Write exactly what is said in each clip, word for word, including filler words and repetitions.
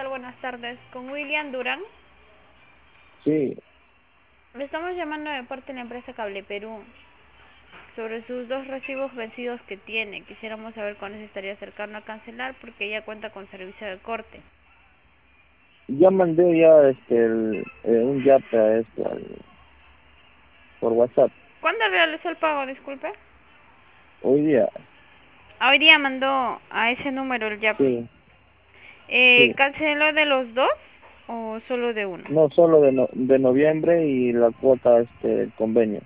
Buenas tardes. Con William Durán. Sí, Le estamos llamando de parte de la empresa Cable Perú sobre sus dos recibos vencidos que tiene. Quisiéramos saber cuándo se estaría acercando a cancelar porque ya cuenta con servicio de corte. ya mandé ya este el, eh, un yape a esto al- por WhatsApp. ¿Cuándo realizó el pago? Disculpe. Hoy día, Hoy día mandó a ese número el yape. sí, Eh, sí. ¿Canceló de los dos o solo de uno? No, solo de, no, de noviembre y la cuota, este, el convenio.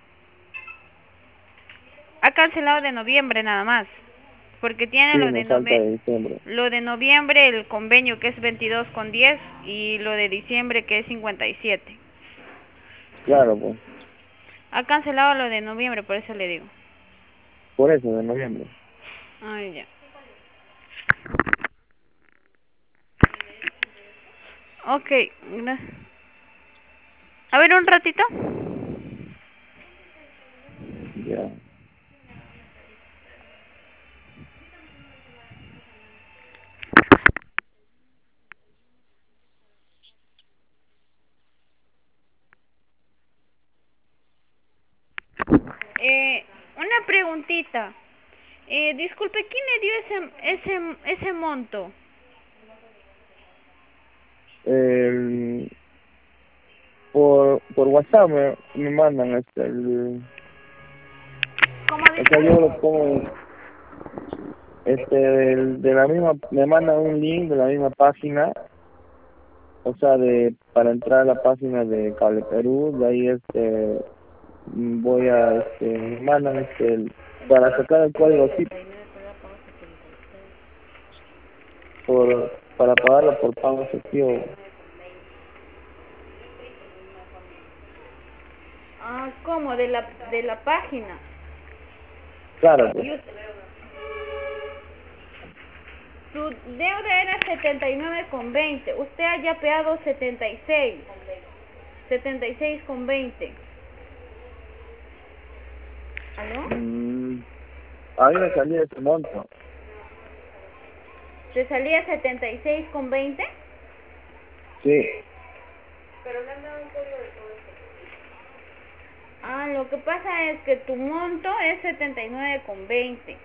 Ha cancelado de noviembre nada más. Porque tiene Sí, lo de me falta nove de diciembre. lo de noviembre, el convenio que es veintidós con diez, y lo de diciembre que es cincuenta y siete. Claro, pues, Ha cancelado lo de noviembre, por eso le digo. por eso, de noviembre. Ay, ya. Ok, gracias. A ver, un ratito. Ya, Eh, una preguntita. Eh, disculpe, ¿quién le dio ese, ese, ese monto? el, por, por WhatsApp me, me mandan este, el, ¿Cómo o sea, yo lo dice? pongo, este, del- de la misma, me mandan un link de la misma página, o sea, de, para entrar a la página de Cable Perú, de ahí este, mm, voy a, este, me mandan este, el- para sacar el código zip por, para pagarlo por pago efectivo. Ah, ¿cómo? De la, de la página. Claro, pues, Y usted, su deuda era setenta y nueve con veinte. Usted ha yapeado setenta y seis. setenta y seis con veinte. ¿Aló? mm, a mí me salía ese monto. ¿Te salía setenta y seis con veinte? Sí, Ah, lo que pasa es que tu monto es setenta y nueve con veinte.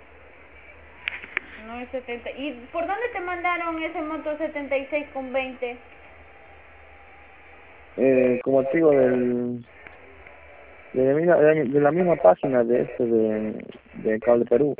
No es setenta. ¿Y por dónde te mandaron ese monto setenta y seis con veinte? eh, como te digo, del, de, la misma, de, de la misma página de este, de, de Cable Perú.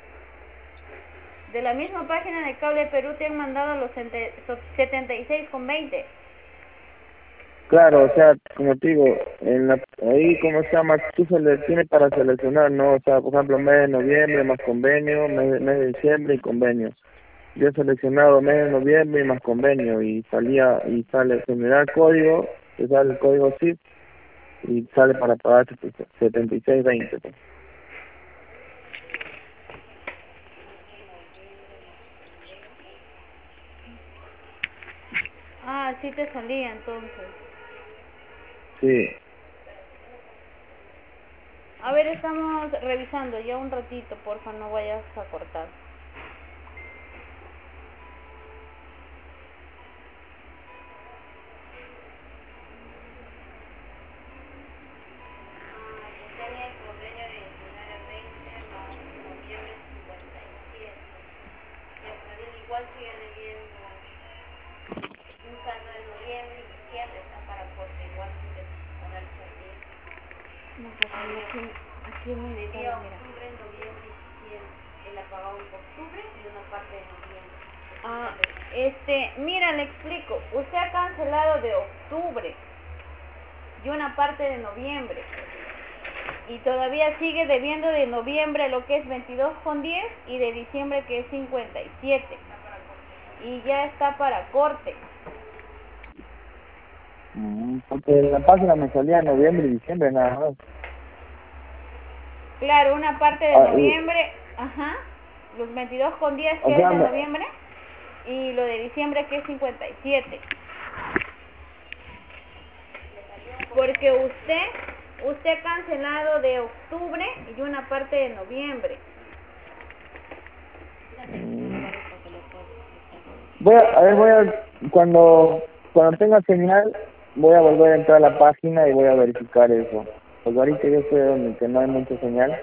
De la misma página de Cable Perú te han mandado los setenta y seis con veinte. Claro, o sea, como te digo, en la, ahí, ¿cómo se llama? Tú se le tienes para seleccionar, ¿no? O sea, por ejemplo, mes de noviembre más convenio, mes, de- mes de diciembre y convenio. Yo he seleccionado mes de noviembre y más convenio y salía, y sale, se me da el código, te sale el código zip y sale para pagar setenta y seis veinte. Pues. Ah, sí te salía entonces. Sí, A ver, estamos revisando ya un ratito, porfa, no vayas a cortar. Tenía el convenio de diecinueve veinte más noviembre cincuenta y siete. Y hasta bien igual sigue debiendo un saldo de noviembre y diciembre, está para corte, igual sigue para el servicio. No, pues aquí, aquí no me sale, mira. Octubre, noviembre y diciembre. Él ha pagado en octubre y una parte de noviembre. Ah, este, mira, le explico. Usted ha cancelado de octubre y una parte de noviembre. Y todavía sigue debiendo de noviembre lo que es veintidós con diez y de diciembre que es cincuenta y siete. Y ya está para corte. mm, porque en la página me salía noviembre y diciembre nada más. Claro, una parte de Ah, y, noviembre, ajá, los veintidós con diez o que es sea, de me, noviembre y lo de diciembre que es cincuenta y siete. Porque usted, usted ha cancelado de octubre y una parte de noviembre. mm, voy a, a ver, voy a Cuando, cuando tenga señal, voy a volver a entrar a la página y voy a verificar eso. Porque ahorita yo estoy donde que no hay mucha señal.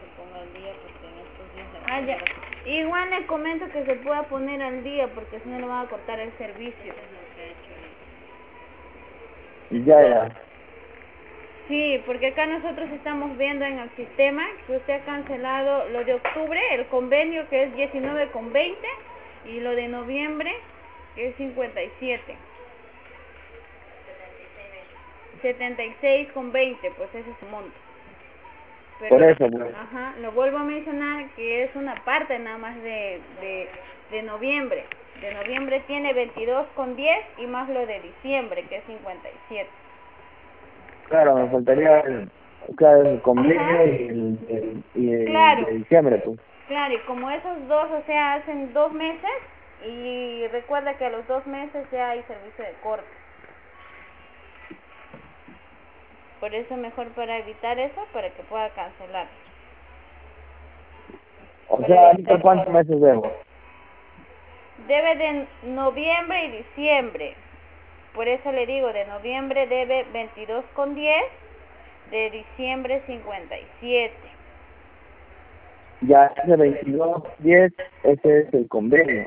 Ah, ya. Igual le comento que se pueda poner al día porque si no le van a cortar el servicio. Ya, ya. Sí, porque acá nosotros estamos viendo en el sistema que usted ha cancelado lo de octubre, el convenio que es diecinueve con veinte y lo de noviembre que es cincuenta y siete. setenta y seis con veinte, pues ese es su monto. Pero, Por eso, pues. ajá, lo vuelvo a mencionar que es una parte nada más de, de, de noviembre. De noviembre tiene veintidós con diez y más lo de diciembre que es cincuenta y siete. Claro, me faltaría el, claro, el convenio Ajá. y el, el, y el Claro, de diciembre, pues. claro, y como esos dos, o sea, hacen dos meses, y recuerda que a los dos meses ya hay servicio de corte. Por eso mejor para evitar eso, para que pueda cancelar. O Para sea, evitar ahorita cuántos corte. meses debo. Debe de noviembre y diciembre. Por eso le digo, de noviembre debe veintidós con diez, de diciembre cincuenta y siete. Ya ese veintidós diez, ese es el convenio.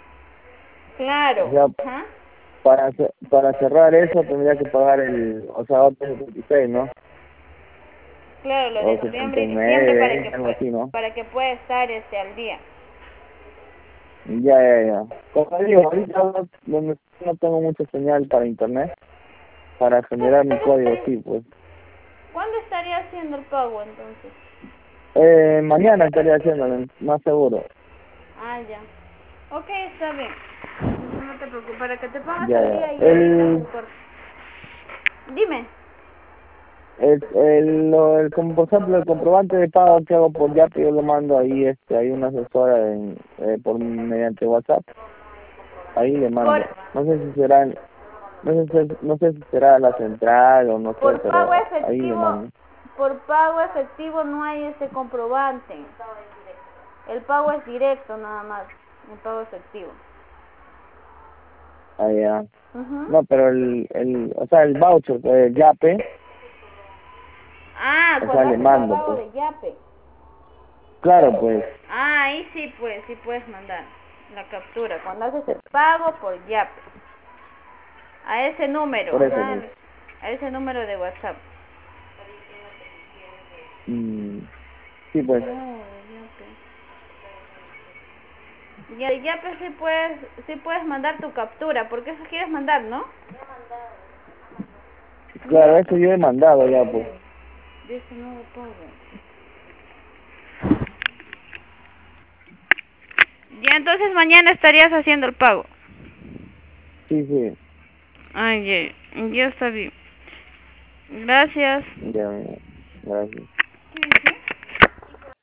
O Claro, sea, ajá. para ce- para cerrar eso tendría que pagar el, o sea, otro setenta y seis, ¿no? Claro, lo de O setenta noviembre y y diciembre para nueve que algo pue- así, ¿no? para que pueda estar este al día. Ya, ya, ya. Como digo, ahorita no, no no tengo mucha señal para internet, para generar mi código, sí, pues. ¿Cuándo estaría haciendo el pago entonces? Eh, mañana estaría haciéndolo, más seguro. Ah, ya. Ok, está bien. No te preocupes, para que te pongas Ya, al ya. día y evitas El, el corte. Dime. el, el, lo- el, como por ejemplo, el comprobante de pago que hago por Yapi, yo lo mando ahí, este, hay una asesora en, eh, por mediante WhatsApp, ahí le Por, mando. No sé si será, en- no sé si, no sé si será la central o no sé, por pago pero ahí le efectivo, mando. por pago efectivo no hay ese comprobante. El pago es directo nada más, un pago efectivo. Ah, ya. Ujú. No, pero el, el, o sea, el voucher, pues, el Yape, Ah, o sea, cuando le haces el mando, pago pues. de Yape. Claro, pues, Ah, ahí sí, pues, sí puedes mandar la captura. Cuando haces el pago por Yape. A ese número, por eso, ajá, pues. a ese número de WhatsApp. Mm, sí, pues. No, Yape. Ya, ya pues sí puedes, sí puedes mandar tu captura, porque eso quieres mandar, ¿no? Claro, eso yo he mandado ya, pues. De ese nuevo pago. Ya entonces mañana estarías haciendo el pago. Sí, sí. Ay, ya, ya está bien. Gracias. Ya, gracias. Sí, sí.